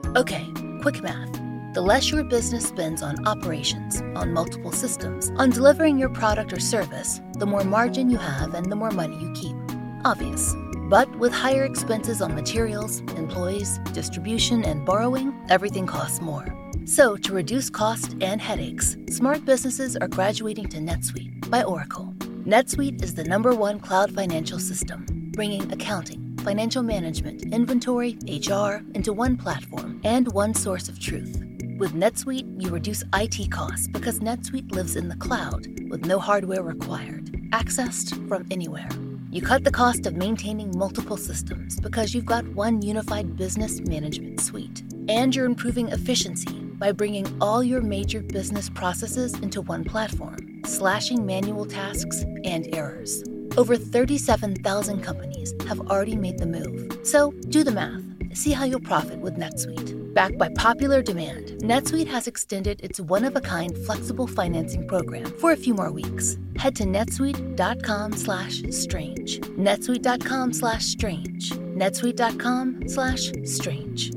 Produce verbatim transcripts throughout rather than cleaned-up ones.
Okay, quick math. The less your business spends on operations, on multiple systems, on delivering your product or service, the more margin you have and the more money you keep. Obvious. But with higher expenses on materials, employees, distribution, and borrowing, everything costs more. So to reduce cost and headaches, smart businesses are graduating to NetSuite by Oracle. NetSuite is the number one cloud financial system, bringing accounting, financial management, inventory, H R into one platform and one source of truth. With NetSuite, you reduce I T costs because NetSuite lives in the cloud with no hardware required, accessed from anywhere. You cut the cost of maintaining multiple systems because you've got one unified business management suite. And you're improving efficiency by bringing all your major business processes into one platform, slashing manual tasks and errors. Over thirty-seven thousand companies have already made the move. So do the math. See how you'll profit with NetSuite. Backed by popular demand, NetSuite has extended its one-of-a-kind flexible financing program for a few more weeks. Head to netsuite.com slash strange. netsuite.com slash strange. netsuite.com slash strange.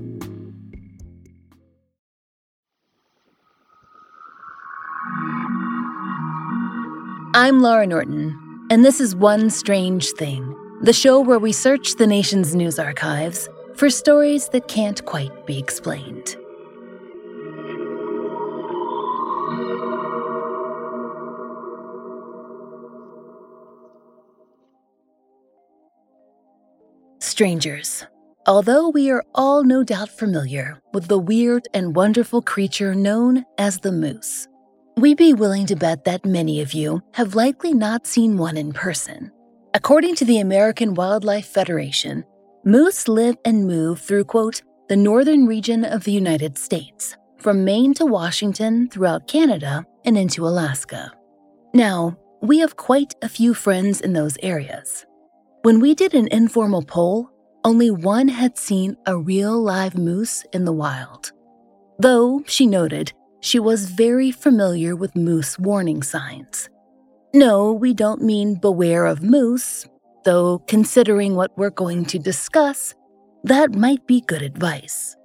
I'm Laura Norton, and this is One Strange Thing, the show where we search the nation's news archives for stories that can't quite be explained. Strangers. Although we are all no doubt familiar with the weird and wonderful creature known as the moose, we'd be willing to bet that many of you have likely not seen one in person. According to the American Wildlife Federation, moose live and move through, quote, the northern region of the United States, from Maine to Washington, throughout Canada, and into Alaska. Now, we have quite a few friends in those areas. When we did an informal poll, only one had seen a real live moose in the wild. Though, she noted, she was very familiar with moose warning signs. No, we don't mean beware of moose, though considering what we're going to discuss, that might be good advice.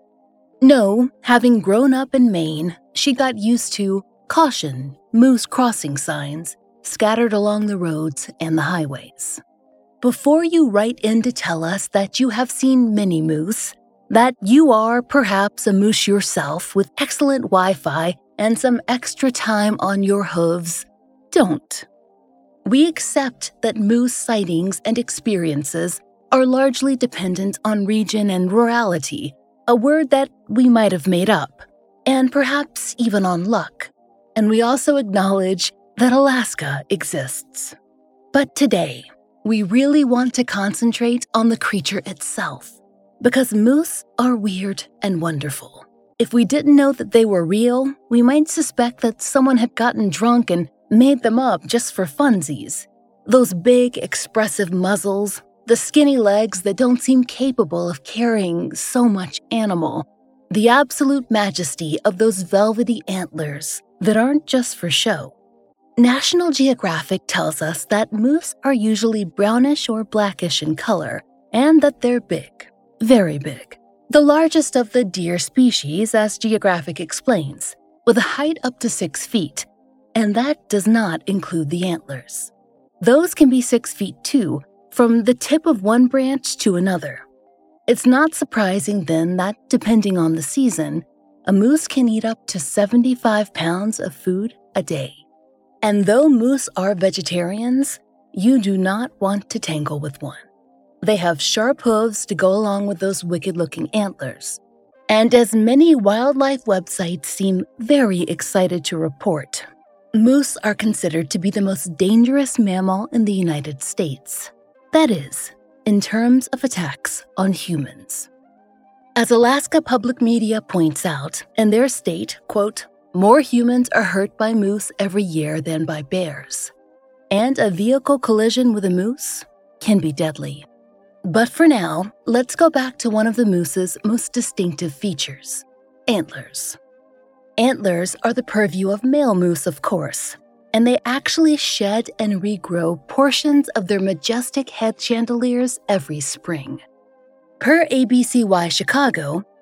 No, having grown up in Maine, she got used to caution, moose crossing signs scattered along the roads and the highways. Before you write in to tell us that you have seen many moose, that you are perhaps a moose yourself with excellent Wi-Fi and some extra time on your hooves, don't. We accept that moose sightings and experiences are largely dependent on region and rurality, a word that we might have made up, and perhaps even on luck. And we also acknowledge that Alaska exists. But today, we really want to concentrate on the creature itself, because moose are weird and wonderful. If we didn't know that they were real, we might suspect that someone had gotten drunk and made them up just for funsies. Those big, expressive muzzles, the skinny legs that don't seem capable of carrying so much animal, the absolute majesty of those velvety antlers that aren't just for show. National Geographic tells us that moose are usually brownish or blackish in color, and that they're big, very big. The largest of the deer species, as Geographic explains, with a height up to six feet, and that does not include the antlers. Those can be six feet too, from the tip of one branch to another. It's not surprising then that, depending on the season, a moose can eat up to seventy-five pounds of food a day. And though moose are vegetarians, you do not want to tangle with one. They have sharp hooves to go along with those wicked-looking antlers. And as many wildlife websites seem very excited to report, moose are considered to be the most dangerous mammal in the United States. That is, in terms of attacks on humans. As Alaska Public Media points out, in their state, quote, more humans are hurt by moose every year than by bears. And a vehicle collision with a moose can be deadly. But for now, let's go back to one of the moose's most distinctive features, antlers. Antlers are the purview of male moose, of course, and they actually shed and regrow portions of their majestic head chandeliers every spring. Per A B C Y Chicago,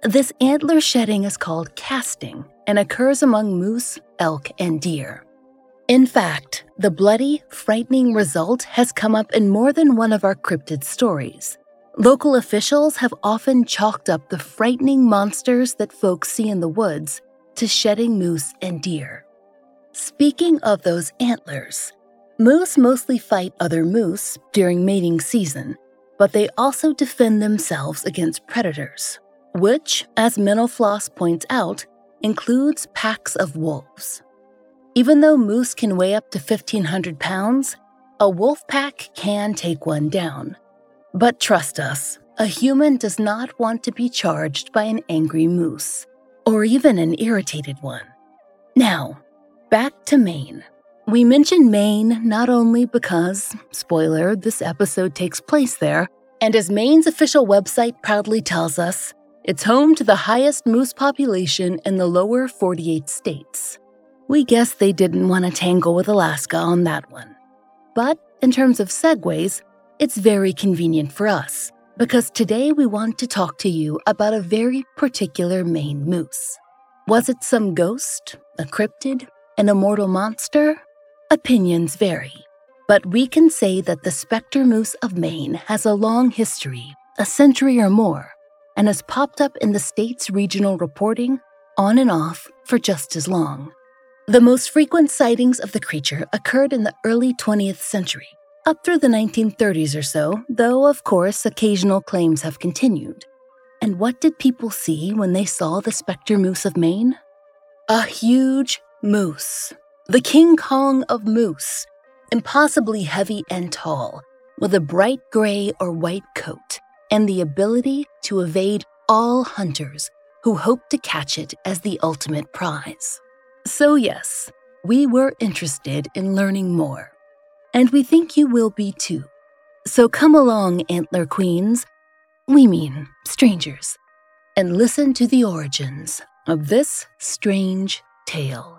This antler shedding is called casting and occurs among moose, elk, and deer. In fact, the bloody, frightening result has come up in more than one of our cryptid stories. Local officials have often chalked up the frightening monsters that folks see in the woods to shedding moose and deer. Speaking of those antlers, moose mostly fight other moose during mating season, but they also defend themselves against predators, which, as Menofloss points out, includes packs of wolves. Even though moose can weigh up to fifteen hundred pounds, a wolf pack can take one down. But trust us, a human does not want to be charged by an angry moose, or even an irritated one. Now, back to Maine. We mention Maine not only because, spoiler, this episode takes place there, and as Maine's official website proudly tells us, it's home to the highest moose population in the lower forty-eight states. We guess they didn't want to tangle with Alaska on that one. But in terms of segues, it's very convenient for us, because today we want to talk to you about a very particular Maine moose. Was it some ghost, a cryptid, an immortal monster? Opinions vary, but we can say that the specter moose of Maine has a long history, a century or more, and has popped up in the state's regional reporting on and off for just as long. The most frequent sightings of the creature occurred in the early twentieth century, up through the nineteen thirties or so, though, of course, occasional claims have continued. And what did people see when they saw the specter moose of Maine? A huge moose. The King Kong of moose, impossibly heavy and tall, with a bright gray or white coat, and the ability to evade all hunters who hope to catch it as the ultimate prize. So yes, we were interested in learning more, and we think you will be too. So come along, antler queens, we mean strangers, and listen to the origins of this strange tale.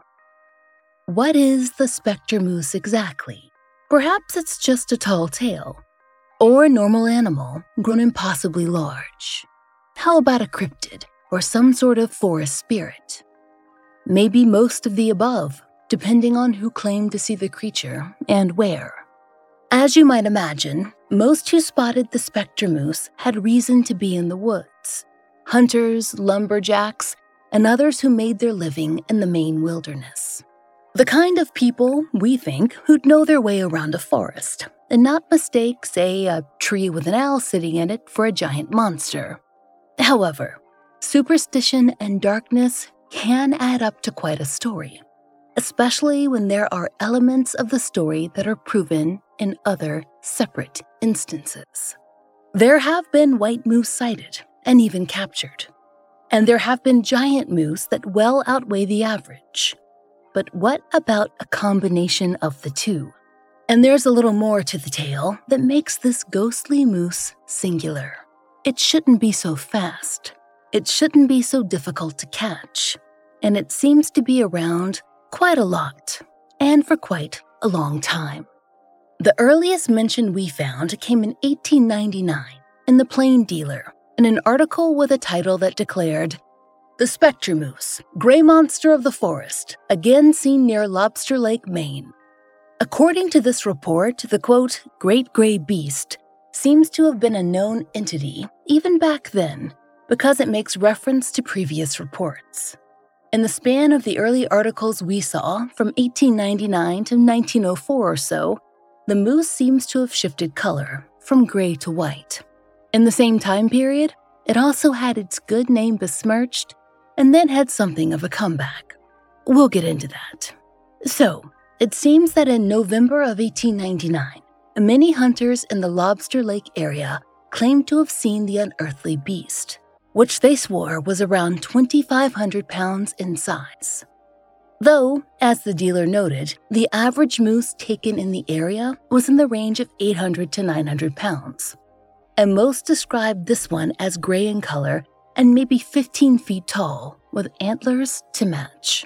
What is the specter moose exactly? Perhaps it's just a tall tale, or a normal animal grown impossibly large. How about a cryptid, or some sort of forest spirit? Maybe most of the above, depending on who claimed to see the creature and where. As you might imagine, most who spotted the specter moose had reason to be in the woods. Hunters, lumberjacks, and others who made their living in the Maine wilderness. The kind of people, we think, who'd know their way around a forest and not mistake, say, a tree with an owl sitting in it for a giant monster. However, superstition and darkness can add up to quite a story, especially when there are elements of the story that are proven in other separate instances. There have been white moose sighted and even captured, and there have been giant moose that well outweigh the average. But what about a combination of the two? And there's a little more to the tale that makes this ghostly moose singular. It shouldn't be so fast. It shouldn't be so difficult to catch, and it seems to be around quite a lot, and for quite a long time. The earliest mention we found came in eighteen ninety-nine in the Plain Dealer, in an article with a title that declared, "The Spectre Moose, Gray Monster of the Forest, again seen near Lobster Lake, Maine." According to this report, the quote, "Great Gray Beast," seems to have been a known entity even back then, because it makes reference to previous reports. In the span of the early articles we saw, from eighteen ninety-nine to nineteen oh four or so, the moose seems to have shifted color, from gray to white. In the same time period, it also had its good name besmirched, and then had something of a comeback. We'll get into that. So, it seems that in November of eighteen ninety-nine, many hunters in the Lobster Lake area claimed to have seen the unearthly beast, which they swore was around twenty-five hundred pounds in size. Though, as the dealer noted, the average moose taken in the area was in the range of eight hundred to nine hundred pounds, and most described this one as gray in color and maybe fifteen feet tall, with antlers to match.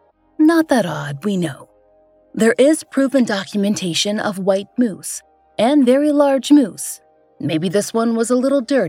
Not that odd, we know. There is proven documentation of white moose, and very large moose. Maybe this one was a little dirty,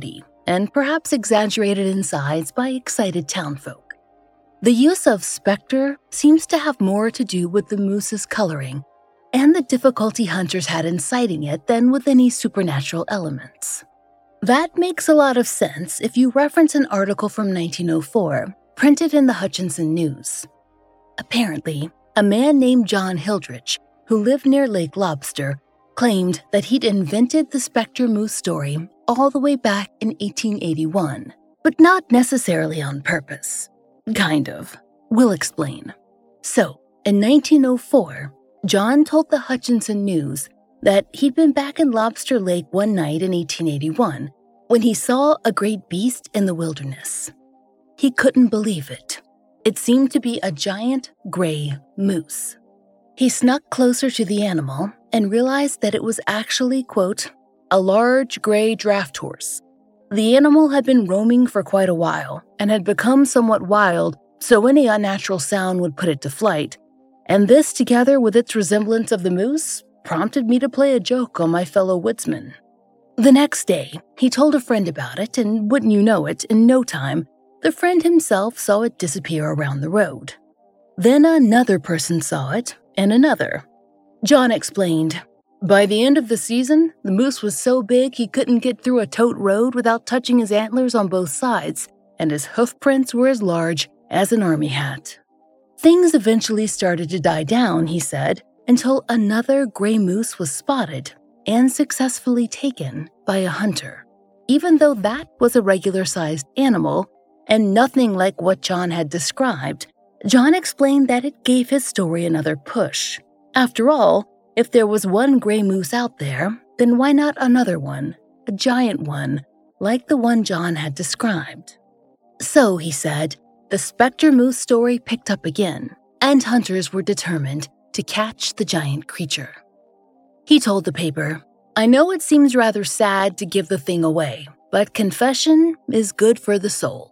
and perhaps exaggerated in size by excited townfolk. The use of specter seems to have more to do with the moose's coloring and the difficulty hunters had in sighting it than with any supernatural elements. That makes a lot of sense if you reference an article from nineteen oh four, printed in the Hutchinson News. Apparently, a man named John Hildrich, who lived near Lake Lobster, claimed that he'd invented the specter moose story all the way back in eighteen eighty-one, but not necessarily on purpose. Kind of. We'll explain. So, in nineteen oh four, John told the Hutchinson News that he'd been back in Lobster Lake one night in eighteen eighty-one when he saw a great beast in the wilderness. He couldn't believe it. It seemed to be a giant gray moose. He snuck closer to the animal and realized that it was actually, quote, a large gray draft horse. The animal had been roaming for quite a while and had become somewhat wild, so any unnatural sound would put it to flight, and this, together with its resemblance of the moose, prompted me to play a joke on my fellow woodsman. The next day, he told a friend about it, and wouldn't you know it, in no time, the friend himself saw it disappear around the road. Then another person saw it, and another. John explained, by the end of the season, the moose was so big he couldn't get through a tote road without touching his antlers on both sides, and his hoof prints were as large as an army hat. Things eventually started to die down, he said, until another gray moose was spotted and successfully taken by a hunter, even though that was a regular-sized animal and nothing like what John had described. John explained that it gave his story another push. After all, if there was one gray moose out there, then why not another one, a giant one, like the one John had described? So, he said, the specter moose story picked up again, and hunters were determined to catch the giant creature. He told the paper, I know it seems rather sad to give the thing away, but confession is good for the soul.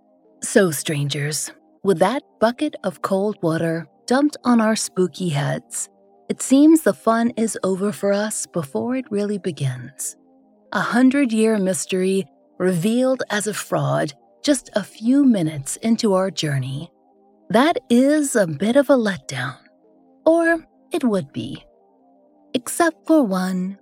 So, strangers, with that bucket of cold water dumped on our spooky heads, it seems the fun is over for us before it really begins. A hundred-year mystery revealed as a fraud just a few minutes into our journey. That is a bit of a letdown. Or it would be. Except for one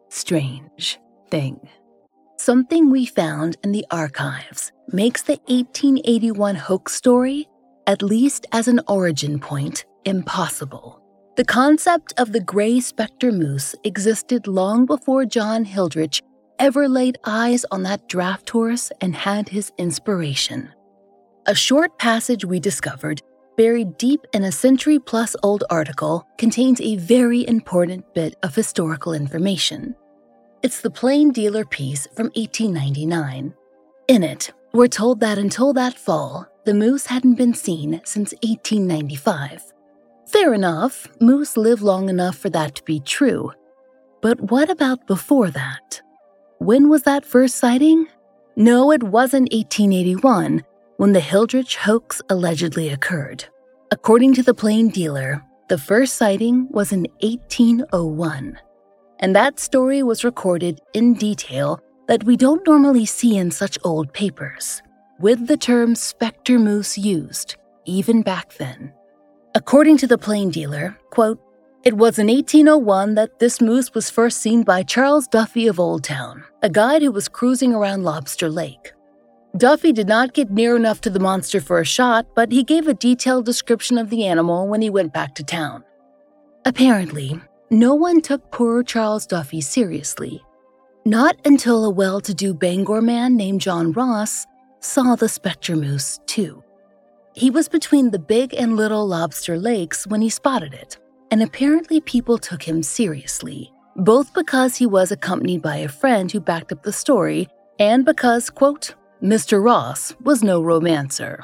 strange thing. Something we found in the archives makes the eighteen eighty-one hoax story, at least as an origin point, impossible. The concept of the gray specter moose existed long before John Hildrich ever laid eyes on that draft horse and had his inspiration. A short passage we discovered, buried deep in a century-plus-old article, contains a very important bit of historical information. It's the Plain Dealer piece from eighteen ninety-nine. In it, we're told that until that fall, the moose hadn't been seen since eighteen ninety-five. Fair enough, moose live long enough for that to be true. But what about before that? When was that first sighting? No, it wasn't eighteen eighty-one, when the Hildrich hoax allegedly occurred. According to the Plain Dealer, the first sighting was in eighteen oh one. And that story was recorded in detail that we don't normally see in such old papers, with the term specter moose used, even back then. According to the Plain Dealer, quote, it was in eighteen oh one that this moose was first seen by Charles Duffy of Old Town, a guide who was cruising around Lobster Lake. Duffy did not get near enough to the monster for a shot, but he gave a detailed description of the animal when he went back to town. Apparently, no one took poor Charles Duffy seriously. Not until a well-to-do Bangor man named John Ross saw the specter moose, too. He was between the Big and Little Lobster Lakes when he spotted it, and apparently people took him seriously, both because he was accompanied by a friend who backed up the story and because, quote, Mister Ross was no romancer.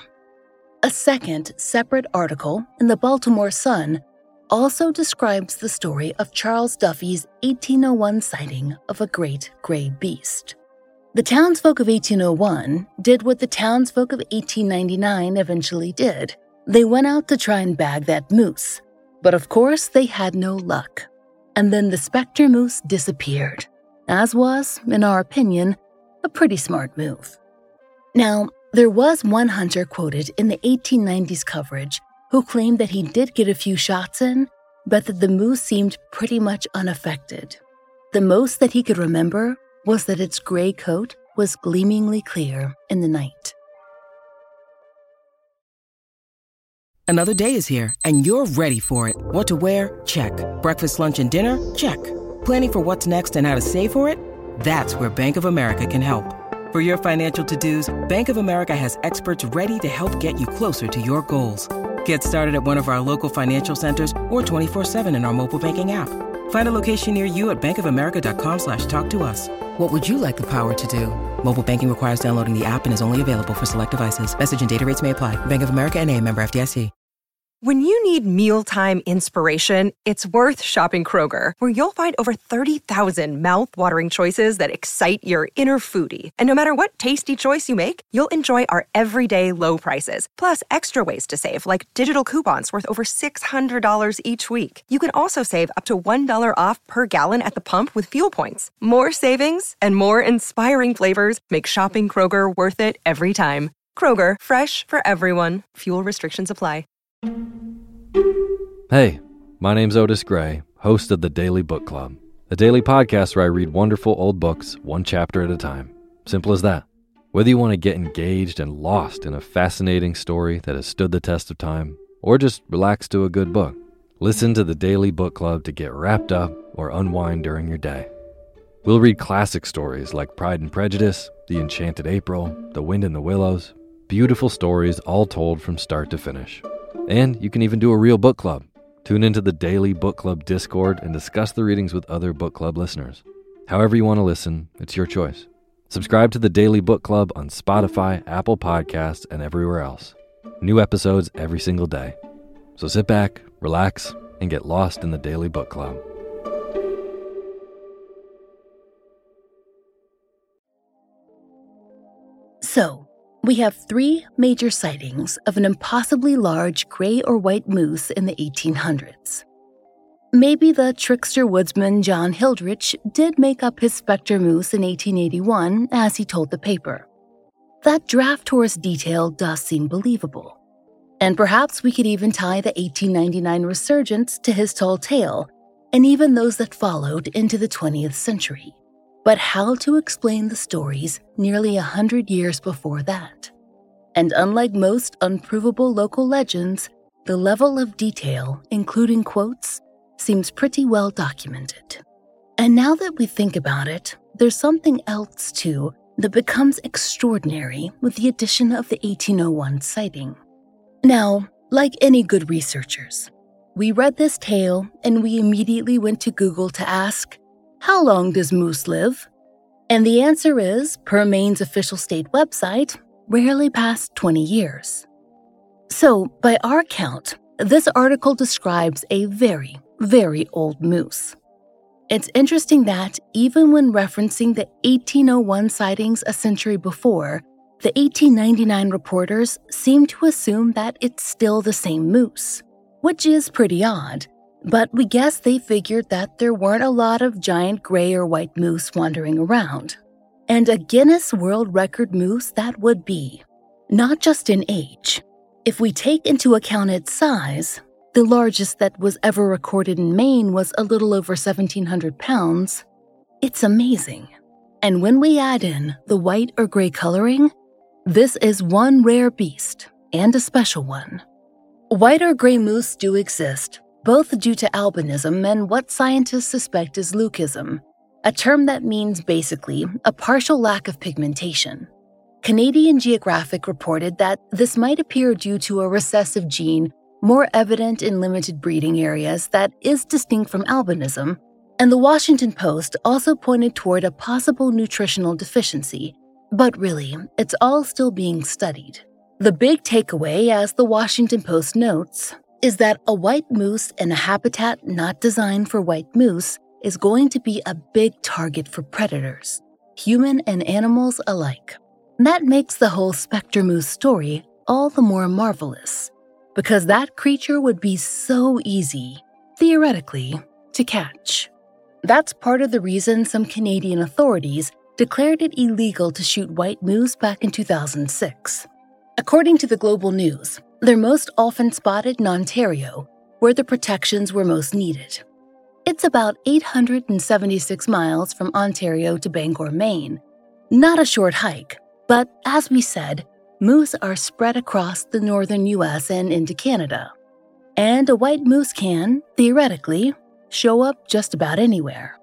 A second, separate article in the Baltimore Sun also describes the story of Charles Duffy's eighteen oh one sighting of a great gray beast. The townsfolk of eighteen oh one did what the townsfolk of eighteen ninety-nine eventually did. They went out to try and bag that moose. But of course, they had no luck. And then the specter moose disappeared, as was, in our opinion, A pretty smart move. Now, there was one hunter quoted in the eighteen nineties coverage who claimed that he did get a few shots in, but that the moose seemed pretty much unaffected. The most that he could remember was that its gray coat was gleamingly clear in the night. Another day is here, and you're ready for it. What to wear? Check. Breakfast, lunch, and dinner? Check. Planning for what's next and how to save for it? That's where Bank of America can help. For your financial to-dos, Bank of America has experts ready to help get you closer to your goals. Get started at one of our local financial centers or twenty-four seven in our mobile banking app. Find a location near you at bankofamerica.com slash talk to us. What would you like the power to do? Mobile banking requires downloading the app and is only available for select devices. Message and data rates may apply. Bank of America N A, member F D I C. When you need mealtime inspiration, it's worth shopping Kroger, where you'll find over thirty thousand mouth-watering choices that excite your inner foodie. And no matter what tasty choice you make, you'll enjoy our everyday low prices, plus extra ways to save, like digital coupons worth over six hundred dollars each week. You can also save up to one dollar off per gallon at the pump with fuel points. More savings and more inspiring flavors make shopping Kroger worth it every time. Kroger, fresh for everyone. Fuel restrictions apply. Hey, my name's Otis Gray, host of the Daily Book Club, a daily podcast where I read wonderful old books one chapter at a time. Simple as that. Whether you want to get engaged and lost in a fascinating story that has stood the test of time, or just relax to a good book, listen to the Daily Book Club to get wrapped up or unwind during your day. We'll read classic stories like Pride and Prejudice, The Enchanted April, The Wind in the Willows, beautiful stories all told from start to finish. And you can even do a real book club. Tune into the Daily Book Club Discord and discuss the readings with other book club listeners. However you want to listen, it's your choice. Subscribe to the Daily Book Club on Spotify, Apple Podcasts, and everywhere else. New episodes every single day. So sit back, relax, and get lost in the Daily Book Club. So, we have three major sightings of an impossibly large gray or white moose in the eighteen hundreds. Maybe the trickster woodsman John Hildrich did make up his specter moose in eighteen eighty-one, as he told the paper. That draft horse detail does seem believable. And perhaps we could even tie the eighteen ninety-nine resurgence to his tall tale, and even those that followed into the twentieth century. But how to explain the stories nearly a hundred years before that? And unlike most unprovable local legends, the level of detail, including quotes, seems pretty well documented. And now that we think about it, there's something else, too, that becomes extraordinary with the addition of the eighteen oh one sighting. Now, like any good researchers, we read this tale and we immediately went to Google to ask, how long does moose live? And the answer is, per Maine's official state website, rarely past twenty years. So, by our count, this article describes a very, very old moose. It's interesting that, even when referencing the eighteen oh one sightings a century before, the eighteen ninety-nine reporters seem to assume that it's still the same moose, which is pretty odd. But we guess they figured that there weren't a lot of giant gray or white moose wandering around. And a Guinness World Record moose that would be, not just in age. If we take into account its size, the largest that was ever recorded in Maine was a little over seventeen hundred pounds. It's amazing. And when we add in the white or gray coloring, this is one rare beast, and a special one. White or gray moose do exist, both due to albinism and what scientists suspect is leucism, a term that means basically a partial lack of pigmentation. Canadian Geographic reported that this might appear due to a recessive gene more evident in limited breeding areas that is distinct from albinism, and the Washington Post also pointed toward a possible nutritional deficiency, but really, it's all still being studied. The big takeaway, as the Washington Post notes, is that a white moose in a habitat not designed for white moose is going to be a big target for predators, human and animals alike. That makes the whole specter moose story all the more marvelous, because that creature would be so easy, theoretically, to catch. That's part of the reason some Canadian authorities declared it illegal to shoot white moose back in two thousand six. According to the Global News, they're most often spotted in Ontario, where the protections were most needed. It's about eight hundred seventy-six miles from Ontario to Bangor, Maine. Not a short hike, but as we said, moose are spread across the northern U S and into Canada. And a white moose can, theoretically, show up just about anywhere.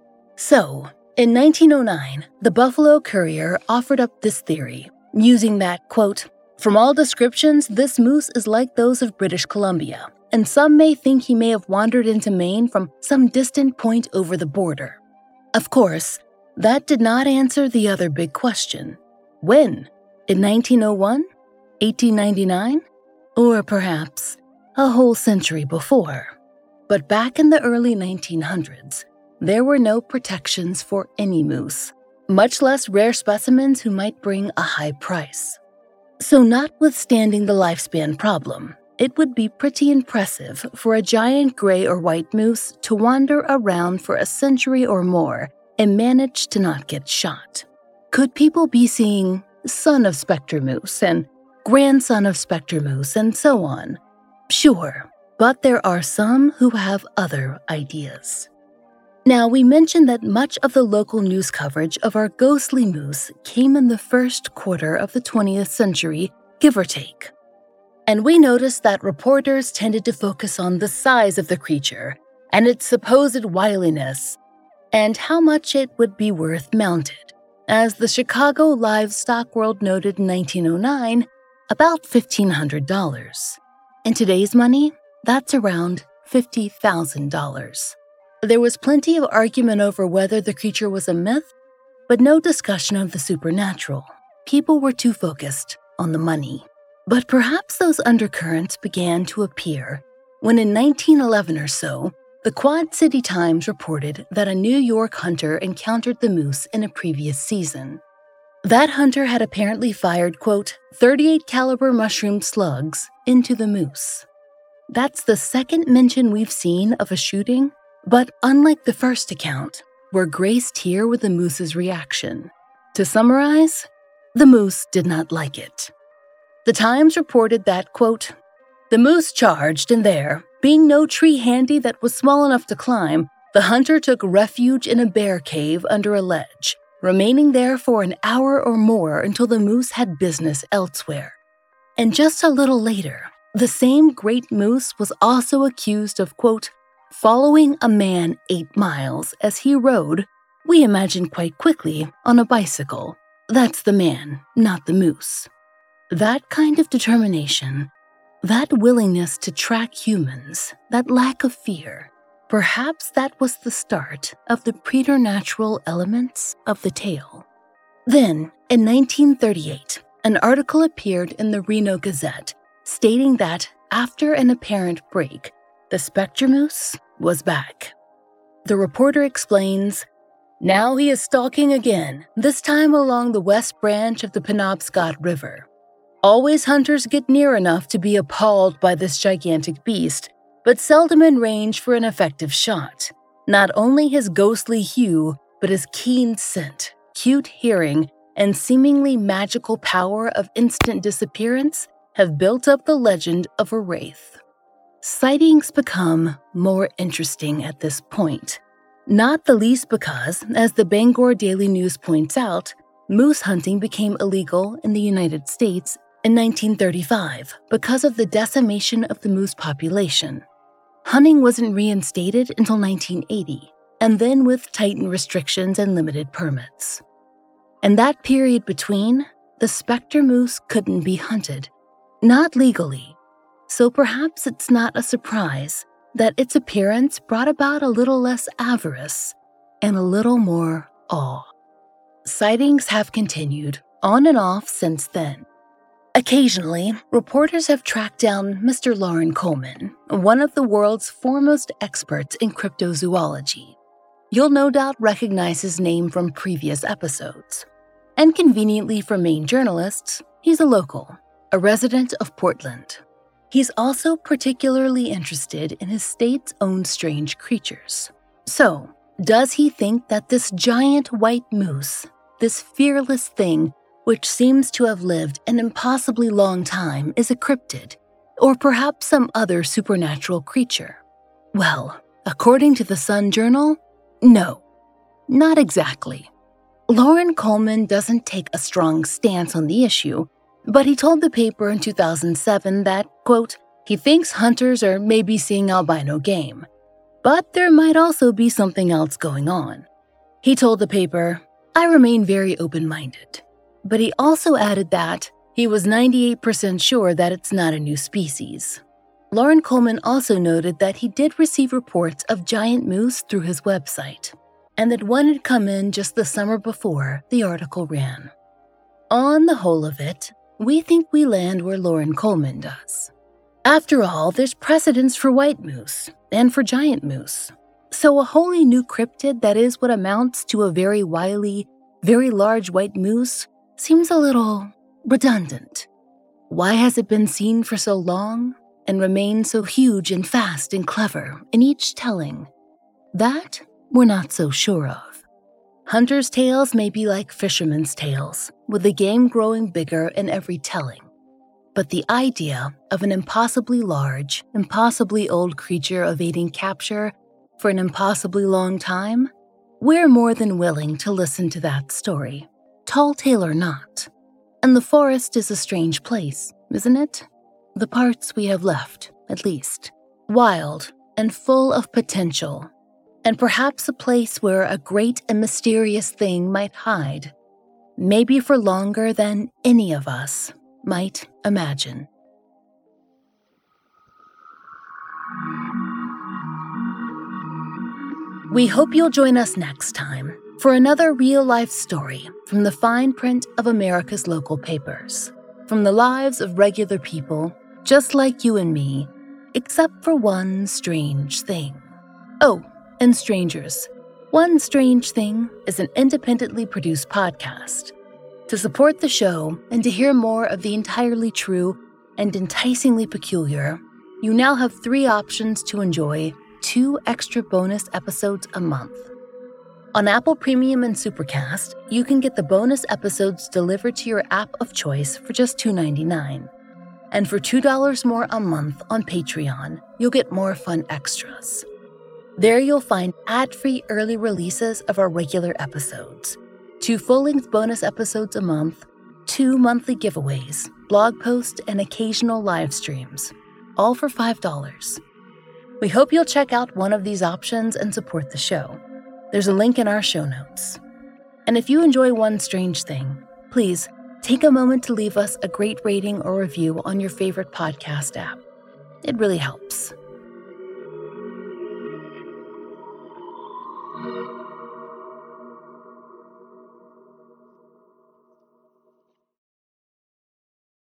So, in nineteen oh nine, the Buffalo Courier offered up this theory, using that, quote, "From all descriptions, this moose is like those of British Columbia, and some may think he may have wandered into Maine from some distant point over the border." Of course, that did not answer the other big question. When? In nineteen oh one? eighteen ninety-nine? Or perhaps a whole century before? But back in the early nineteen hundreds, there were no protections for any moose, much less rare specimens who might bring a high price. So notwithstanding the lifespan problem, it would be pretty impressive for a giant gray or white moose to wander around for a century or more and manage to not get shot. Could people be seeing son of Spectre Moose and grandson of Spectre Moose and so on? Sure, but there are some who have other ideas. Now, we mentioned that much of the local news coverage of our ghostly moose came in the first quarter of the twentieth century, give or take. And we noticed that reporters tended to focus on the size of the creature and its supposed wiliness, and how much it would be worth mounted. As the Chicago Livestock World noted in nineteen oh nine, about fifteen hundred dollars. In today's money, that's around fifty thousand dollars. There was plenty of argument over whether the creature was a myth, but no discussion of the supernatural. People were too focused on the money. But perhaps those undercurrents began to appear when in nineteen eleven or so, the Quad City Times reported that a New York hunter encountered the moose in a previous season. That hunter had apparently fired, quote, thirty-eight caliber mushroom slugs into the moose. That's the second mention we've seen of a shooting, but unlike the first account, we're graced here with the moose's reaction. To summarize, the moose did not like it. The Times reported that, quote, the moose charged, and there, being no tree handy that was small enough to climb, the hunter took refuge in a bear cave under a ledge, remaining there for an hour or more until the moose had business elsewhere. And just a little later, the same great moose was also accused of, quote, following a man eight miles as he rode, we imagine quite quickly, on a bicycle. That's the man, not the moose. That kind of determination, that willingness to track humans, that lack of fear, perhaps that was the start of the preternatural elements of the tale. Then, in nineteen thirty-eight, an article appeared in the Reno Gazette stating that, after an apparent break, the Spectre Moose was back. The reporter explains, now he is stalking again, this time along the west branch of the Penobscot River. Always hunters get near enough to be appalled by this gigantic beast, but seldom in range for an effective shot. Not only his ghostly hue, but his keen scent, cute hearing, and seemingly magical power of instant disappearance have built up the legend of a wraith. Sightings become more interesting at this point, not the least because, as the Bangor Daily News points out, moose hunting became illegal in the United States in nineteen thirty-five because of the decimation of the moose population. Hunting wasn't reinstated until nineteen eighty, and then with tightened restrictions and limited permits. In that period between, the Spectre Moose couldn't be hunted, not legally, so perhaps it's not a surprise that its appearance brought about a little less avarice and a little more awe. Sightings have continued on and off since then. Occasionally, reporters have tracked down Mister Loren Coleman, one of the world's foremost experts in cryptozoology. You'll no doubt recognize his name from previous episodes. And conveniently for Maine journalists, he's a local, a resident of Portland. He's also particularly interested in his state's own strange creatures. So, does he think that this giant white moose this fearless thing which seems to have lived an impossibly long time is a cryptid, or perhaps some other supernatural creature? Well, according to the Sun Journal, no, not exactly. Loren Coleman doesn't take a strong stance on the issue, but he told the paper in two thousand seven that, quote, he thinks hunters are maybe seeing albino game, but there might also be something else going on. He told the paper, I remain very open-minded, but he also added that he was ninety-eight percent sure that it's not a new species. Loren Coleman also noted that he did receive reports of giant moose through his website, and that one had come in just the summer before the article ran. On the whole of it, we think we land where Loren Coleman does. After all, there's precedence for white moose and for giant moose. So a wholly new cryptid that is what amounts to a very wily, very large white moose seems a little redundant. Why has it been seen for so long and remained so huge and fast and clever in each telling? That we're not so sure of. Hunters' tales may be like fishermen's tales, with the game growing bigger in every telling. But the idea of an impossibly large, impossibly old creature evading capture for an impossibly long time, we're more than willing to listen to that story, tall tale or not. And the forest is a strange place, isn't it? The parts we have left, at least. Wild and full of potential, and perhaps a place where a great and mysterious thing might hide, maybe for longer than any of us might imagine. We hope you'll join us next time for another real-life story from the fine print of America's local papers, from the lives of regular people just like you and me, except for one strange thing. Oh, and strangers, One Strange Thing is an independently produced podcast. To support the show and to hear more of the entirely true and enticingly peculiar, you now have three options to enjoy two extra bonus episodes a month. On Apple Premium and Supercast, you can get the bonus episodes delivered to your app of choice for just two dollars and ninety-nine cents. And for two dollars more a month on Patreon, you'll get more fun extras. There you'll find ad-free early releases of our regular episodes, two full-length bonus episodes a month, two monthly giveaways, blog posts, and occasional live streams, all for five dollars. We hope you'll check out one of these options and support the show. There's a link in our show notes. And if you enjoy One Strange Thing, please take a moment to leave us a great rating or review on your favorite podcast app. It really helps.